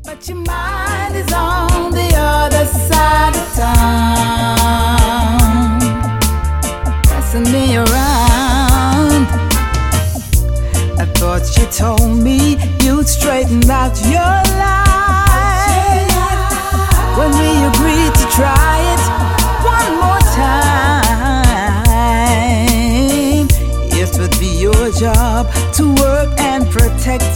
But your mind is on the other side of town, passing me around. I thought you told me you'd straighten out your life when we agreed to try it one more time. It would be your job to work and protect